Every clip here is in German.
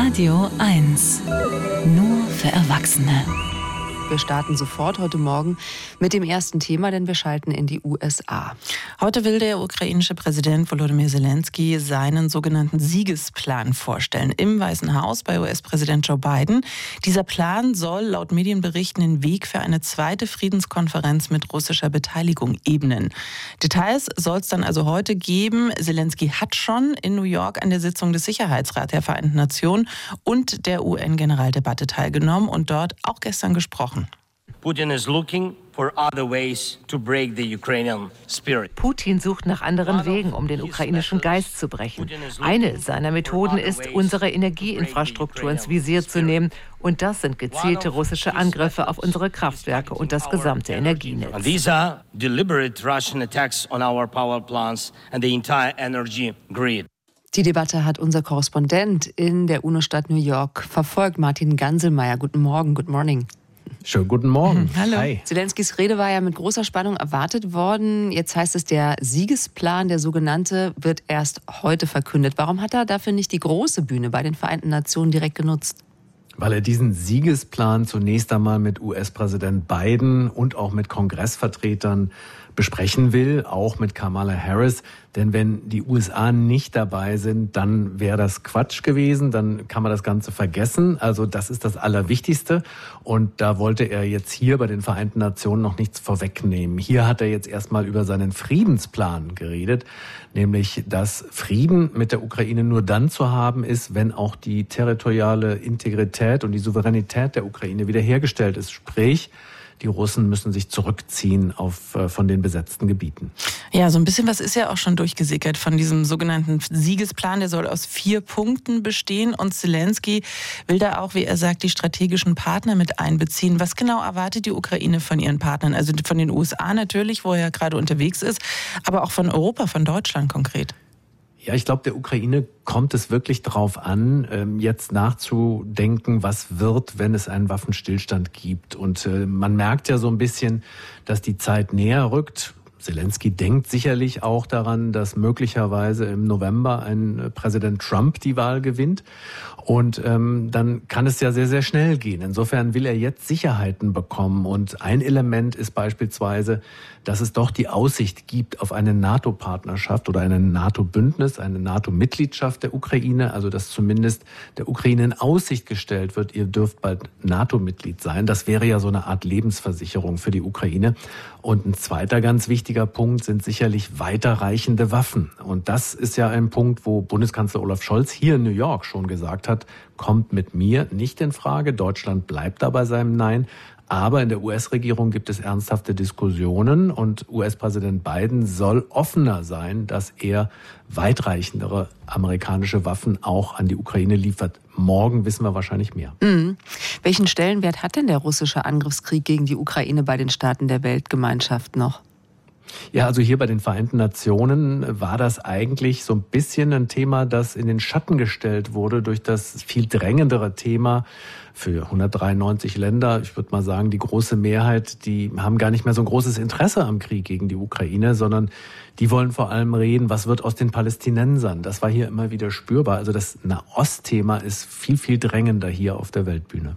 Radio 1. Nur für Erwachsene. Wir starten sofort heute Morgen mit dem ersten Thema, denn wir schalten in die USA. Heute will der ukrainische Präsident Volodymyr Zelensky seinen sogenannten Siegesplan vorstellen im Weißen Haus bei US-Präsident Joe Biden. Dieser Plan soll laut Medienberichten den Weg für eine zweite Friedenskonferenz mit russischer Beteiligung ebnen. Details soll es dann also heute geben. Zelensky hat schon in New York an der Sitzung des Sicherheitsrats der Vereinten Nationen und der UN-Generaldebatte teilgenommen und dort auch gestern gesprochen. Putin is looking for other ways to break the Ukrainian spirit. Putin sucht nach anderen Wegen, um den ukrainischen Geist zu brechen. Eine seiner Methoden ist, unsere Energieinfrastruktur ins Visier zu nehmen. Und das sind gezielte russische Angriffe auf unsere Kraftwerke und das gesamte Energienetz. And these are deliberate Russian attacks on our power plants and the entire energy grid. Die Debatte hat unser Korrespondent in der UNO-Stadt New York verfolgt, Martin Ganselmeier. Guten Morgen, good morning. Schönen guten Morgen. Hallo. Hi. Zelenskys Rede war ja mit großer Spannung erwartet worden. Jetzt heißt es, der Siegesplan, der sogenannte, wird erst heute verkündet. Warum hat er dafür nicht die große Bühne bei den Vereinten Nationen direkt genutzt? Weil er diesen Siegesplan zunächst einmal mit US-Präsident Biden und auch mit Kongressvertretern besprechen will, auch mit Kamala Harris. Denn wenn die USA nicht dabei sind, dann wäre das Quatsch gewesen, dann kann man das Ganze vergessen. Also das ist das Allerwichtigste. Und da wollte er jetzt hier bei den Vereinten Nationen noch nichts vorwegnehmen. Hier hat er jetzt erstmal über seinen Friedensplan geredet, nämlich dass Frieden mit der Ukraine nur dann zu haben ist, wenn auch die territoriale Integrität und die Souveränität der Ukraine wiederhergestellt ist. Sprich, die Russen müssen sich zurückziehen von den besetzten Gebieten. Ja, so ein bisschen was ist ja auch schon durchgesickert von diesem sogenannten Siegesplan. Der soll aus 4 Punkten bestehen und Zelensky will da auch, wie er sagt, die strategischen Partner mit einbeziehen. Was genau erwartet die Ukraine von ihren Partnern? Also von den USA natürlich, wo er ja gerade unterwegs ist, aber auch von Europa, von Deutschland konkret. Ja, ich glaube, der Ukraine kommt es wirklich darauf an, jetzt nachzudenken, was wird, wenn es einen Waffenstillstand gibt. Und man merkt ja so ein bisschen, dass die Zeit näher rückt. Zelensky denkt sicherlich auch daran, dass möglicherweise im November ein Präsident Trump die Wahl gewinnt. Und dann kann es ja sehr, sehr schnell gehen. Insofern will er jetzt Sicherheiten bekommen. Und ein Element ist beispielsweise, dass es doch die Aussicht gibt auf eine NATO-Partnerschaft oder ein NATO-Bündnis, eine NATO-Mitgliedschaft der Ukraine. Also dass zumindest der Ukraine in Aussicht gestellt wird, ihr dürft bald NATO-Mitglied sein. Das wäre ja so eine Art Lebensversicherung für die Ukraine. Und ein zweiter ganz wichtiger Punkt sind sicherlich weiterreichende Waffen. Und das ist ja ein Punkt, wo Bundeskanzler Olaf Scholz hier in New York schon gesagt hat, kommt mit mir nicht in Frage. Deutschland bleibt da bei seinem Nein. Aber in der US-Regierung gibt es ernsthafte Diskussionen und US-Präsident Biden soll offener sein, dass er weitreichendere amerikanische Waffen auch an die Ukraine liefert. Morgen wissen wir wahrscheinlich mehr. Welchen Stellenwert hat denn der russische Angriffskrieg gegen die Ukraine bei den Staaten der Weltgemeinschaft noch? Ja, also hier bei den Vereinten Nationen war das eigentlich so ein bisschen ein Thema, das in den Schatten gestellt wurde durch das viel drängendere Thema für 193 Länder. Ich würde mal sagen, die große Mehrheit, die haben gar nicht mehr so ein großes Interesse am Krieg gegen die Ukraine, sondern die wollen vor allem reden, was wird aus den Palästinensern. Das war hier immer wieder spürbar. Also das Nahost-Thema ist viel, viel drängender hier auf der Weltbühne.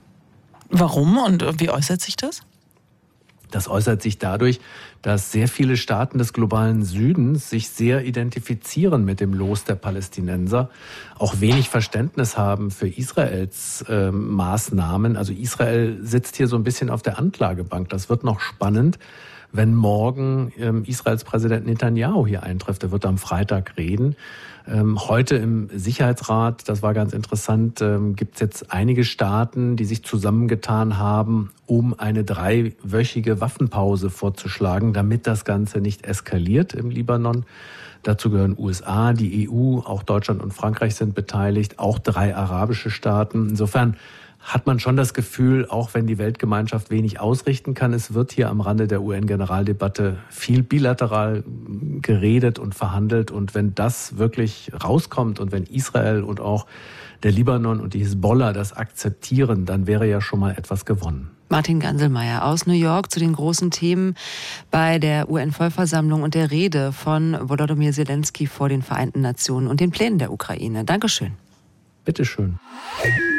Warum und wie äußert sich das? Das äußert sich dadurch, dass sehr viele Staaten des globalen Südens sich sehr identifizieren mit dem Los der Palästinenser, auch wenig Verständnis haben für Israels Maßnahmen. Also Israel sitzt hier so ein bisschen auf der Anklagebank. Das wird noch spannend, wenn morgen Israels Präsident Netanyahu hier eintrifft. Er wird am Freitag reden. Heute im Sicherheitsrat, das war ganz interessant, gibt es jetzt einige Staaten, die sich zusammengetan haben, um eine 3-wöchige Waffenpause vorzuschlagen, damit das Ganze nicht eskaliert im Libanon. Dazu gehören USA, die EU, auch Deutschland und Frankreich sind beteiligt, auch 3 arabische Staaten. Insofern hat man schon das Gefühl, auch wenn die Weltgemeinschaft wenig ausrichten kann, es wird hier am Rande der UN-Generaldebatte viel bilateral geredet und verhandelt. Und wenn das wirklich rauskommt und wenn Israel und auch der Libanon und die Hisbollah das akzeptieren, dann wäre ja schon mal etwas gewonnen. Martin Ganselmeier aus New York zu den großen Themen bei der UN-Vollversammlung und der Rede von Volodymyr Zelensky vor den Vereinten Nationen und den Plänen der Ukraine. Dankeschön. Bitteschön.